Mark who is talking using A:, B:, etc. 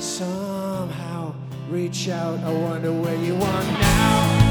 A: somehow reach out. I wonder where you are now.